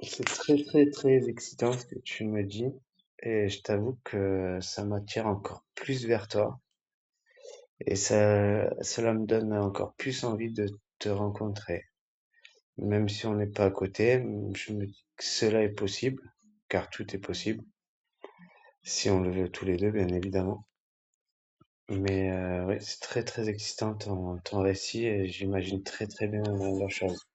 C'est très très très excitant ce que tu me dis et je t'avoue que ça m'attire encore plus vers toi et cela me donne encore plus envie de te rencontrer. Même si on n'est pas à côté, je me dis que cela est possible, car tout est possible, si on le veut tous les deux, bien évidemment. Mais ouais, c'est très très excitant ton récit et j'imagine très très bien la chose.